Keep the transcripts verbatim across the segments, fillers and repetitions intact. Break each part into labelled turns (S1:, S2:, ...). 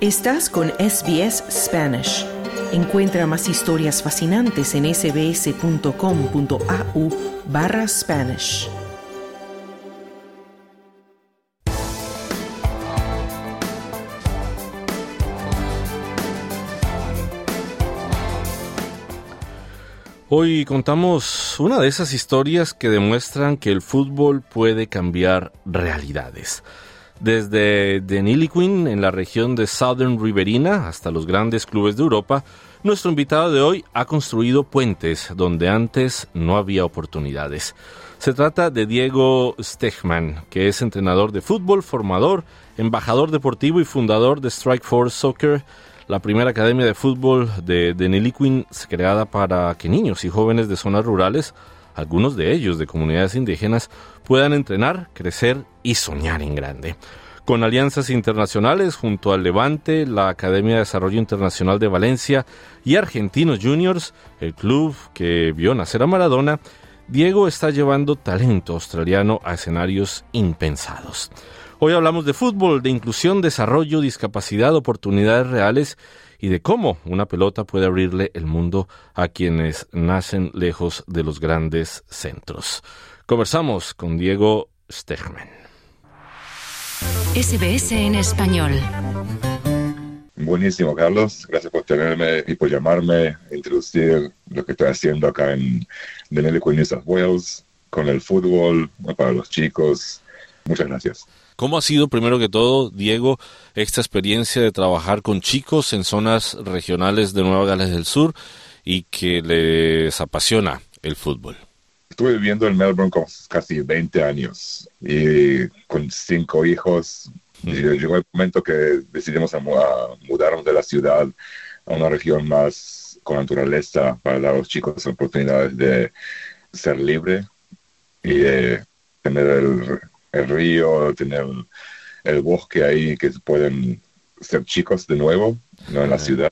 S1: Estás con S B S Spanish. Encuentra más historias fascinantes en sbs.com.au barra Spanish.
S2: Hoy contamos una de esas historias que demuestran que el fútbol puede cambiar realidades. Desde Deniliquin, en la región de Southern Riverina, hasta los grandes clubes de Europa, nuestro invitado de hoy ha construido puentes donde antes no había oportunidades. Se trata de Diego Stegman, que es entrenador de fútbol, formador, embajador deportivo y fundador de Strike Force Soccer, la primera academia de fútbol de Deniliquin creada para que niños y jóvenes de zonas rurales, algunos de ellos de comunidades indígenas, puedan entrenar, crecer y soñar en grande. Con alianzas internacionales junto al Levante, la Academia de Desarrollo Internacional de Valencia y Argentinos Juniors, el club que vio nacer a Maradona, Diego está llevando talento australiano a escenarios impensados. Hoy hablamos de fútbol, de inclusión, desarrollo, discapacidad, oportunidades reales y de cómo una pelota puede abrirle el mundo a quienes nacen lejos de los grandes centros. Conversamos con Diego Stegman.
S3: S B S en español.
S4: Buenísimo, Carlos. Gracias por tenerme y por llamarme, introducir lo que estoy haciendo acá en Deniliquin, New South Wales, con el fútbol para los chicos. Muchas gracias.
S2: ¿Cómo ha sido, primero que todo, Diego, esta experiencia de trabajar con chicos en zonas regionales de Nueva Gales del Sur y que les apasiona el fútbol?
S4: Estuve viviendo en Melbourne con casi veinte años y con cinco hijos. Mm. Y llegó el momento que decidimos a, a mudarnos de la ciudad a una región más con naturaleza para dar a los chicos oportunidades de ser libre y de tener el... el río, tener el bosque ahí, que pueden ser chicos de nuevo, no en la ciudad.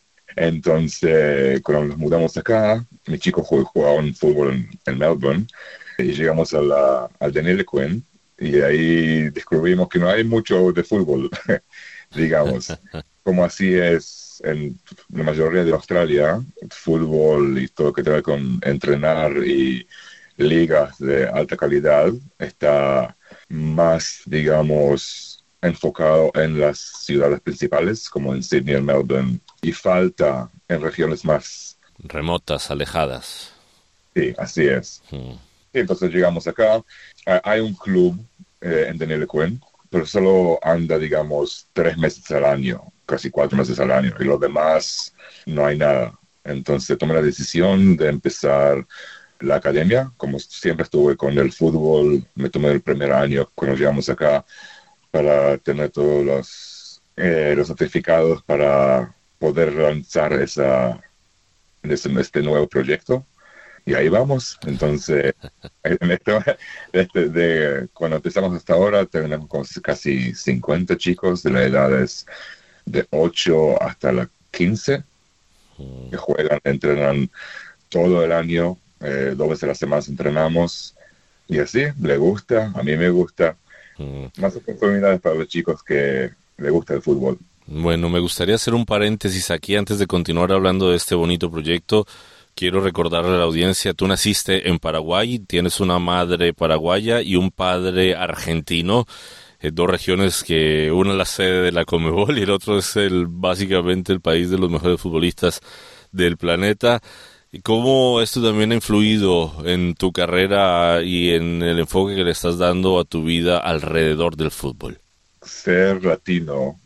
S4: Entonces, cuando nos mudamos acá, mi chico jugaban fútbol en, en Melbourne, y llegamos a la, al Deniliquin, y ahí descubrimos que no hay mucho de fútbol, digamos. Como así es en la mayoría de Australia, fútbol y todo lo que tiene que ver con entrenar y ligas de alta calidad está más, digamos, enfocado en las ciudades principales, como en Sydney y Melbourne, y falta en regiones más
S2: remotas, alejadas.
S4: Sí, así es. Hmm. Entonces llegamos acá, hay un club eh, en Deniliquin, pero solo anda, digamos, tres meses al año, casi cuatro meses al año, y los demás no hay nada. Entonces tomé la decisión de empezar la academia. Como siempre estuve con el fútbol, me tomé el primer año cuando llegamos acá para tener todos los, eh, los certificados para poder lanzar esa, este, este nuevo proyecto. Y ahí vamos. Entonces, en esto, este, de, cuando empezamos hasta ahora, tenemos casi cincuenta chicos de las edades de ocho hasta las quince que juegan, entrenan todo el año. Eh, dos veces a la semana entrenamos y así, le gusta, a mí me gusta. Mm. Más oportunidades para los chicos que les gusta el fútbol.
S2: Bueno, me gustaría hacer un paréntesis aquí antes de continuar hablando de este bonito proyecto. Quiero recordarle a la audiencia, tú naciste en Paraguay, tienes una madre paraguaya y un padre argentino, eh, dos regiones que una es la sede de la Conmebol y el otro es el básicamente el país de los mejores futbolistas del planeta. ¿Y cómo esto también ha influido en tu carrera y en el enfoque que le estás dando a tu vida alrededor del fútbol?
S4: Ser latino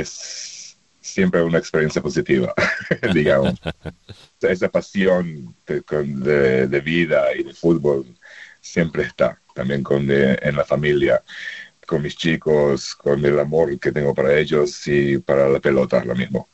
S4: es siempre una experiencia positiva, digamos. Esa pasión de, de, de vida y de fútbol siempre está, también con de, en la familia, con mis chicos, con el amor que tengo para ellos y para la pelota, lo mismo.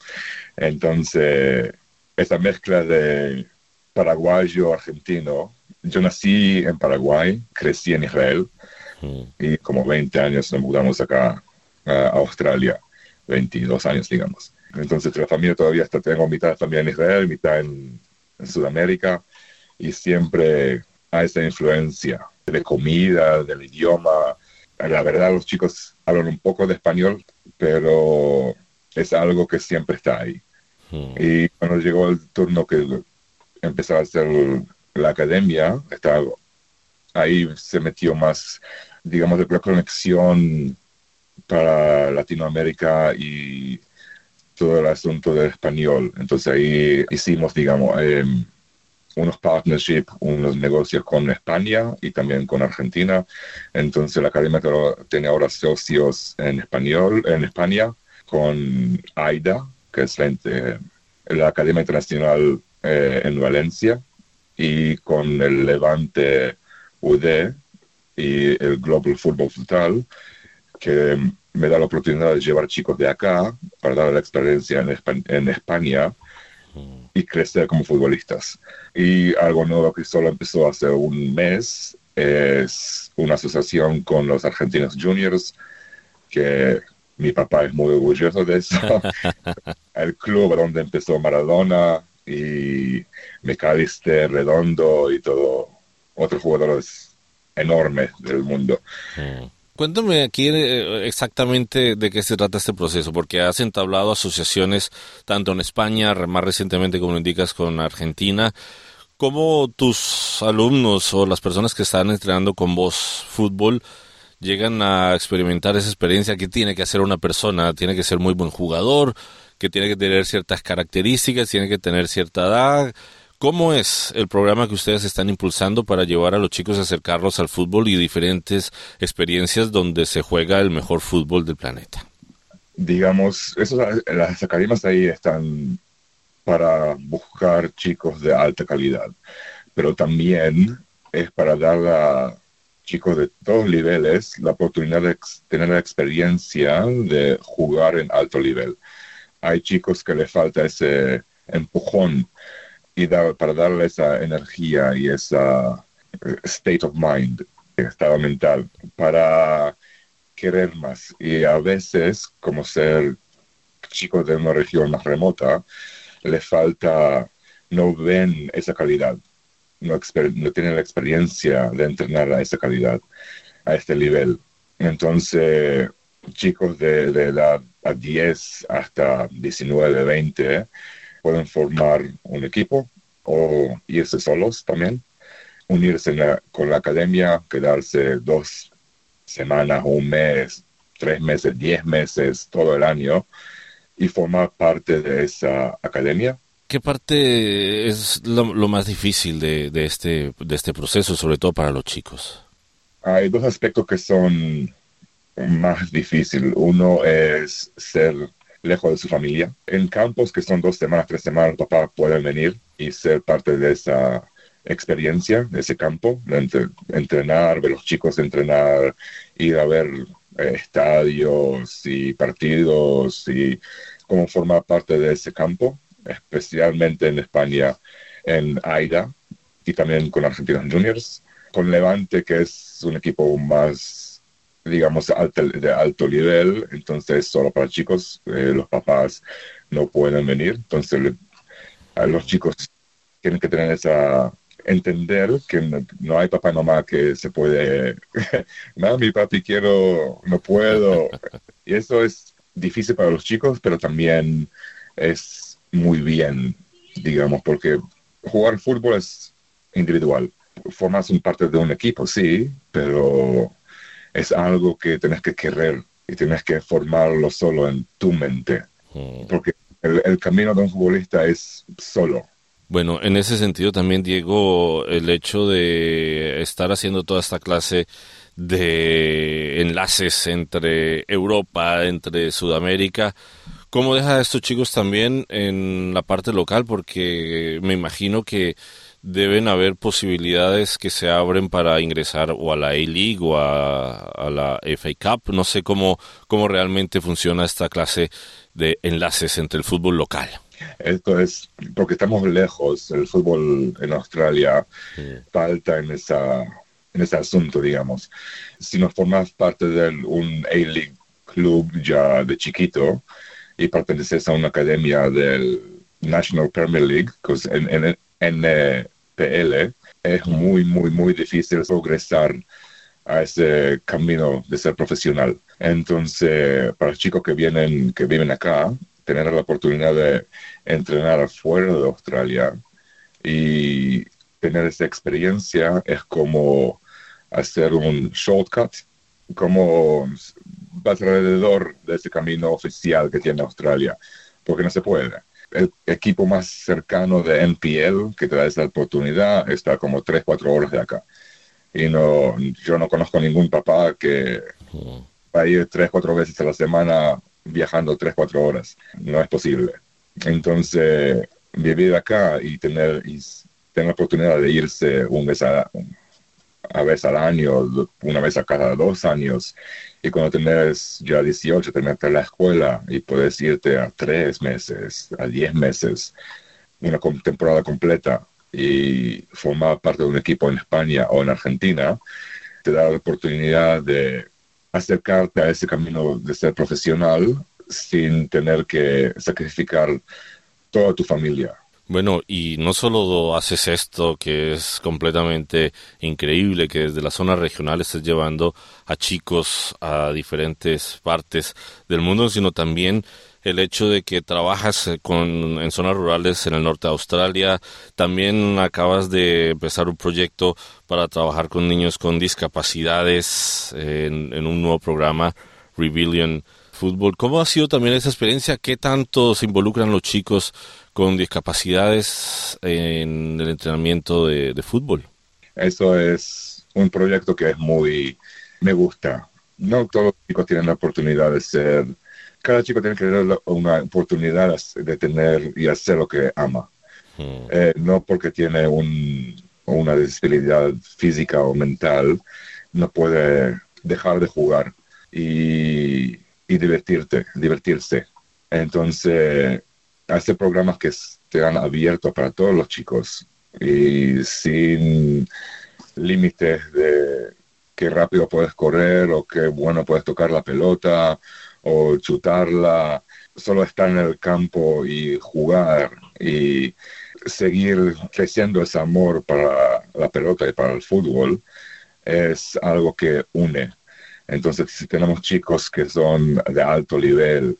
S4: Entonces, esa mezcla de paraguayo, argentino. Yo nací en Paraguay, crecí en Israel mm. y como veinte años nos mudamos acá a Australia, veintidós años digamos. Entonces la familia todavía está, tengo mitad de familia en Israel, mitad en, en Sudamérica y siempre hay esa influencia de comida, del idioma. La verdad los chicos hablan un poco de español, pero es algo que siempre está ahí.
S2: Mm.
S4: Y cuando llegó el turno que empezó a hacer la academia, estaba, ahí se metió más, digamos, la conexión para Latinoamérica y todo el asunto del español. Entonces ahí hicimos, digamos, eh, unos partnerships, unos negocios con España y también con Argentina. Entonces la academia tiene ahora socios en español, en España, con AIDA, que es la, eh, la Academia Internacional eh, en Valencia, y con el Levante U D y el Global Football Total, que me da la oportunidad de llevar chicos de acá para dar la experiencia en, Espa- en España y crecer como futbolistas. Y algo nuevo que solo empezó hace un mes es una asociación con los Argentinos Juniors, que mi papá es muy orgulloso de eso. El club donde empezó Maradona y McAllister, Redondo y todo, otros jugadores enormes del mundo.
S2: Mm. Cuéntame aquí eh, exactamente de qué se trata este proceso, porque has entablado asociaciones tanto en España, re- más recientemente, como lo indicas, con Argentina. ¿Cómo tus alumnos o las personas que están entrenando con vos fútbol llegan a experimentar esa experiencia? ¿Qué tiene que hacer una persona? ¿Tiene que ser muy buen jugador? ¿Que tiene que tener ciertas características? ¿Tiene que tener cierta edad? ¿Cómo es el programa que ustedes están impulsando para llevar a los chicos a acercarlos al fútbol y diferentes experiencias donde se juega el mejor fútbol del planeta?
S4: Digamos, esos, las academias ahí están para buscar chicos de alta calidad, pero también es para dar a chicos de todos niveles la oportunidad de ex- tener la experiencia de jugar en alto nivel. Hay chicos que les falta ese empujón y da- para darle esa energía y esa eh, state of mind, estado mental, para querer más. Y a veces, como ser chicos de una región más remota, les falta, no ven esa calidad, no, exper- no tienen la experiencia de entrenar a esa calidad, a este nivel. Entonces, chicos de, de edad a diez hasta diecinueve, veinte pueden formar un equipo o irse solos también, unirse en la- con la academia, quedarse dos semanas, un mes, tres meses, diez meses, todo el año y formar parte de esa academia.
S2: ¿Qué parte es lo, lo más difícil de, de este de este proceso, sobre todo para los chicos?
S4: Hay dos aspectos que son más difíciles. Uno es ser lejos de su familia. En campos que son dos semanas, tres semanas, los papás pueden venir y ser parte de esa experiencia, de ese campo, de entre- entrenar, ver los chicos entrenar, ir a ver eh, estadios y partidos y cómo formar parte de ese campo, especialmente en España, en AIDA y también con Argentinos Juniors, con Levante, que es un equipo más, digamos, alto, de alto nivel, entonces solo para chicos, eh, los papás no pueden venir, entonces le- a los chicos tienen que tener esa, entender que no, no hay papá y mamá que se puede, mami, papi, quiero, no puedo, y eso es difícil para los chicos, pero también es muy bien, digamos, porque jugar fútbol es individual. Formas un parte de un equipo, sí, pero es algo que tienes que querer y tienes que formarlo solo en tu mente,
S2: Mm.
S4: porque el, el camino de un futbolista es solo.
S2: Bueno, en ese sentido también, Diego, el hecho de estar haciendo toda esta clase de enlaces entre Europa, entre Sudamérica, ¿cómo deja a estos chicos también en la parte local? Porque me imagino que deben haber posibilidades que se abren para ingresar o a la A-League o a, a la F A Cup. No sé cómo, cómo realmente funciona esta clase de enlaces entre el fútbol local.
S4: Esto es porque estamos lejos, el fútbol en Australia
S2: Mm.
S4: falta en, esa, en ese asunto, digamos. Si nos formas parte de un A-League club ya de chiquito y perteneces a una academia del National Premier League, que es en, en, N P L, es muy, muy, muy difícil progresar a ese camino de ser profesional. Entonces, para los chicos que vienen, que viven acá, tener la oportunidad de entrenar afuera de Australia y tener esa experiencia es como hacer un shortcut, como va alrededor de ese camino oficial que tiene Australia, porque no se puede. El equipo más cercano de N P L que te da esa oportunidad está como tres, cuatro horas de acá. Y no, yo no conozco ningún papá que va a ir tres, cuatro veces a la semana viajando tres, cuatro horas. No es posible. Entonces, vivir acá y tener, y tener la oportunidad de irse un vez a, a vez al año, una vez a cada dos años, y cuando tenés ya dieciocho, terminaste la escuela y puedes irte a tres meses, a diez meses, una temporada completa, y formar parte de un equipo en España o en Argentina, te da la oportunidad de acercarte a ese camino de ser profesional sin tener que sacrificar toda tu familia.
S2: Bueno, y no solo haces esto, que es completamente increíble, que desde la zona regional estés llevando a chicos a diferentes partes del mundo, sino también el hecho de que trabajas con, en zonas rurales en el norte de Australia. También acabas de empezar un proyecto para trabajar con niños con discapacidades en, en un nuevo programa, Rebellion Fútbol. ¿Cómo ha sido también esa experiencia? ¿Qué tanto se involucran los chicos con discapacidades en el entrenamiento de, de fútbol?
S4: Eso es un proyecto que es muy... me gusta. No todos los chicos tienen la oportunidad de ser... Cada chico tiene que tener una oportunidad de tener y hacer lo que ama. Hmm. Eh, no porque tiene un, una discapacidad física o mental, no puede dejar de jugar y, y divertirte, divertirse. Entonces, hacer programas que estén abiertos para todos los chicos y sin límites de qué rápido puedes correr o qué bueno puedes tocar la pelota o chutarla, solo estar en el campo y jugar y seguir creciendo ese amor para la pelota y para el fútbol es algo que une. Entonces, si tenemos chicos que son de alto nivel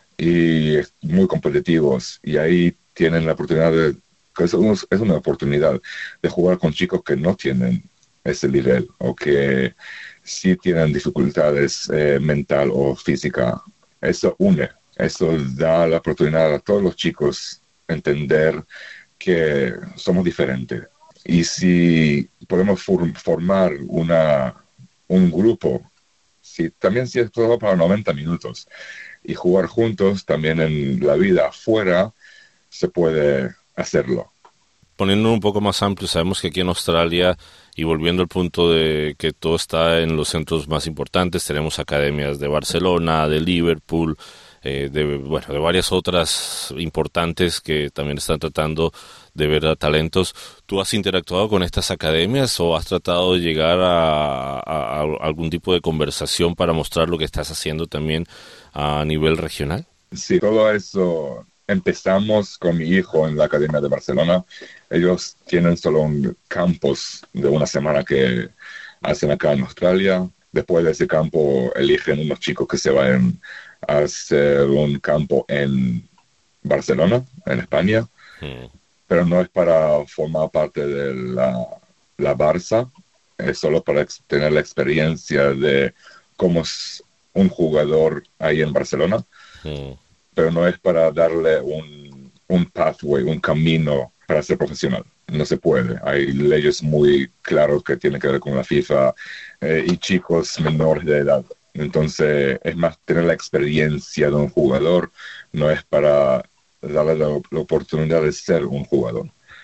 S4: y muy competitivos y ahí tienen la oportunidad de, es una oportunidad de jugar con chicos que no tienen ese nivel o que sí tienen dificultades eh, mental o física. Eso une, eso da la oportunidad a todos los chicos entender que somos diferentes. Y si podemos for- formar una, un grupo, si, también si es todo para noventa minutos, y jugar juntos también en la vida afuera, se puede hacerlo.
S2: Poniendo un poco más amplio, sabemos que aquí en Australia, y volviendo al punto de que todo está en los centros más importantes, tenemos academias de Barcelona, de Liverpool, eh, de, bueno, de varias otras importantes que también están tratando de ver a talentos. ¿Tú has interactuado con estas academias o has tratado de llegar a, a, a algún tipo de conversación para mostrar lo que estás haciendo también a nivel regional?
S4: Sí, todo eso empezamos con mi hijo en la Academia de Barcelona. Ellos tienen solo un campus de una semana que hacen acá en Australia. Después de ese campo eligen unos chicos que se vayan a hacer un campo en Barcelona, en España. Mm. Pero no es para formar parte de la, la Barça, es solo para ex- tener la experiencia de cómo es un jugador ahí en Barcelona. Mm. Pero no es para darle un, un pathway, un camino para ser profesional. No se puede. Hay leyes muy claras que tienen que ver con la FIFA eh, y chicos menores de edad. Entonces, es más tener la experiencia de un jugador, no es para darle la, la oportunidad de ser un jugador.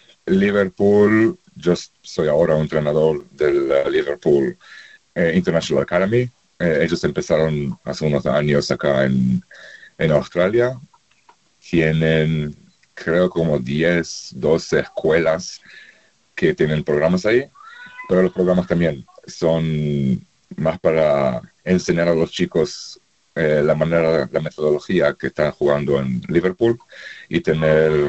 S4: Liverpool, yo soy ahora un entrenador del uh, Liverpool eh, International Academy. Eh, ellos empezaron hace unos años acá en En Australia. Tienen, creo, como diez, doce escuelas que tienen programas ahí, pero los programas también son más para enseñar a los chicos eh, la manera, la metodología que están jugando en Liverpool y tener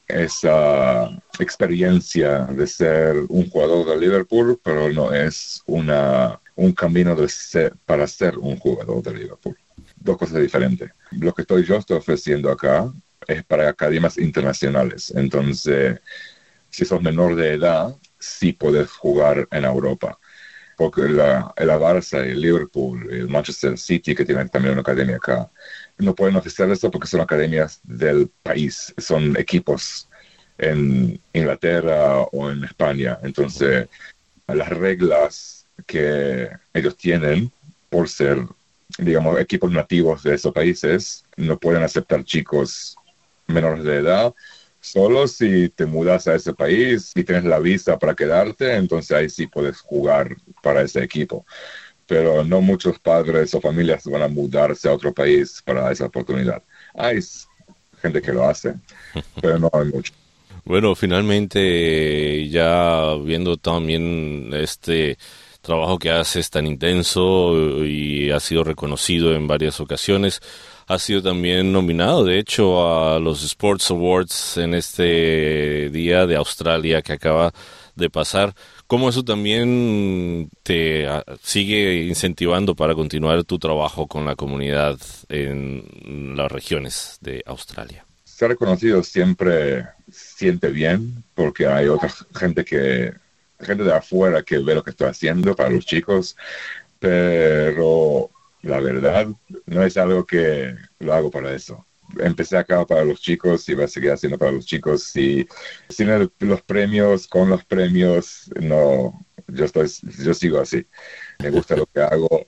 S4: esa experiencia de ser un jugador de Liverpool, pero no es una, un camino de ser, para ser un jugador de Liverpool. Dos cosas diferentes. Lo que estoy yo estoy ofreciendo acá es para academias internacionales. Entonces, si sos menor de edad, sí podés jugar en Europa. Porque la, el Barça, el Liverpool, el Manchester City, que tienen también una academia acá, no pueden ofrecer eso porque son academias del país, son equipos en Inglaterra o en España. Entonces, las reglas que ellos tienen por ser, digamos, equipos nativos de esos países, no pueden aceptar chicos menores de edad. Solo si te mudas a ese país y tienes la visa para quedarte, entonces ahí sí puedes jugar para ese equipo. Pero no muchos padres o familias van a mudarse a otro país para esa oportunidad. Hay gente que lo hace, pero no hay mucho.
S2: Bueno, finalmente, ya viendo también este trabajo que haces tan intenso y ha sido reconocido en varias ocasiones, ha sido también nominado, de hecho, a los Sports Awards en este día de Australia que acaba de pasar. ¿Cómo eso también te sigue incentivando para continuar tu trabajo con la comunidad en las regiones de Australia?
S4: Ser reconocido siempre siente bien, porque hay otra gente que gente de afuera que ve lo que estoy haciendo para los chicos, pero la verdad no es algo que lo hago para eso. Empecé acá para los chicos y voy a seguir haciendo para los chicos. Y sin el, los premios, con los premios, no, yo estoy, yo sigo así. Me gusta lo que hago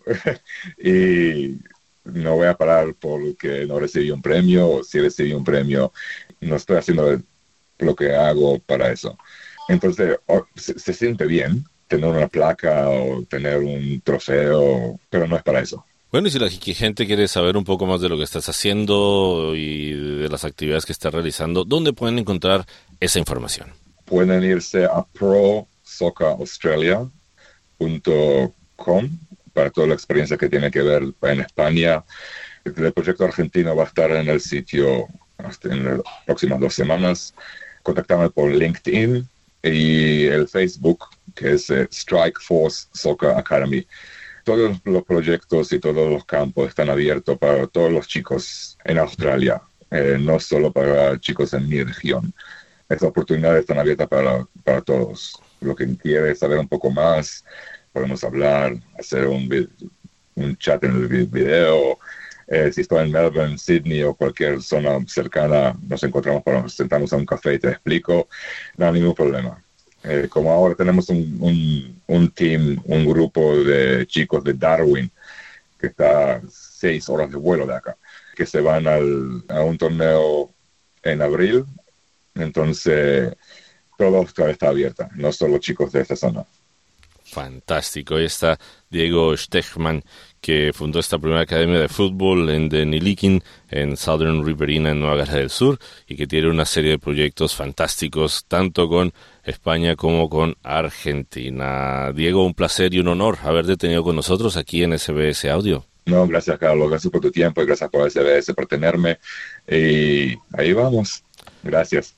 S4: y no voy a parar porque no recibí un premio, o si recibí un premio, no estoy haciendo lo que hago para eso. Entonces, oh, se, se siente bien tener una placa o tener un trofeo, pero no es para eso.
S2: Bueno, y si la gente quiere saber un poco más de lo que estás haciendo y de las actividades que estás realizando, ¿dónde pueden encontrar esa información?
S4: Pueden irse a pro soccer australia punto com para toda la experiencia que tiene que ver en España. El proyecto argentino va a estar en el sitio hasta en las próximas dos semanas. Contactame por LinkedIn y el Facebook, que es eh, Strike Force Soccer Academy. Todos los proyectos y todos los campos están abiertos para todos los chicos en Australia, eh, no solo para chicos en mi región. Estas oportunidades están abiertas para, para todos. Lo que quiere saber un poco más, podemos hablar, hacer un, un chat en el video. Eh, si estoy en Melbourne, Sydney o cualquier zona cercana, nos encontramos para sentarnos a un café y te explico. No hay ningún problema. Eh, como ahora tenemos un, un, un team, un grupo de chicos de Darwin, que está a seis horas de vuelo de acá, que se van al, a un torneo en abril. Entonces, toda Australia está abierta, no solo chicos de esta zona.
S2: Fantástico. Ahí está Diego Stechman, que fundó esta primera academia de fútbol en Deniliquin, en Southern Riverina, en Nueva Gales del Sur, y que tiene una serie de proyectos fantásticos, tanto con España como con Argentina. Diego, un placer y un honor haberte tenido con nosotros aquí en S B S Audio.
S4: No, gracias, Carlos. Gracias por tu tiempo y gracias por S B S, por tenerme. Y ahí vamos. Gracias.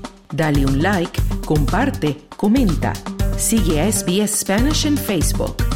S1: Dale un like, comparte, comenta. Sigue a S B S Spanish en Facebook.